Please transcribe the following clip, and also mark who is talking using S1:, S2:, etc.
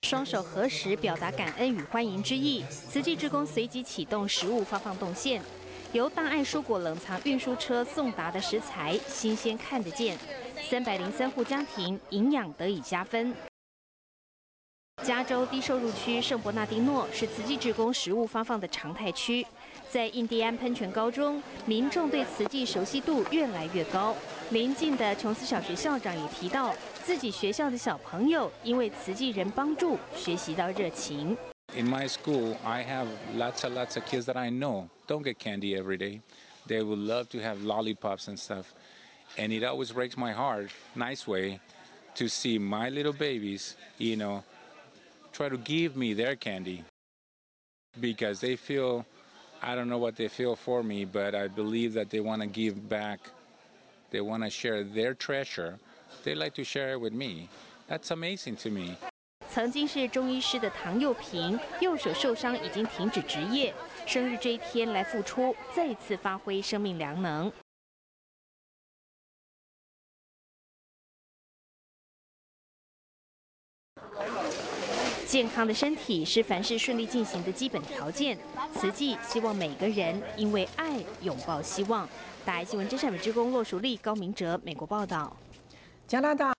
S1: 双手合十，表达感恩与欢迎之意。慈济志工随即启动食物发放动线，由大爱蔬果冷藏运输车送达的食材新鲜看得见，303户家庭营养得以加分。加州低收入区圣伯纳丁诺是慈济志工食物发放的常态区，在印第安喷泉高中，民众对慈济熟悉度越来越高。邻近的琼斯小学校长也提到，自己学校的小朋友因为慈济人帮助，学习到热情。
S2: In my school, I have lots of kids that I know don't get candy every day. They would love to have lollipops and stuff. And it always breaks my heart, nice way, to see my little babies, try to give me their candy. Because they feel, I don't know what they feel for me, but I believe that they want to give back. They want to share their treasure. They like to share it with me. That's amazing to me.
S1: 曾经是中医师的唐幼平，右手受伤已经停止执业，生日这一天来付出，再次发挥生命良能。健康的身体是凡事顺利进行的基本条件。慈济希望每个人因为爱拥抱希望。大爱新闻真善美之工骆淑丽、高明哲，美国报道。
S3: 加拿大。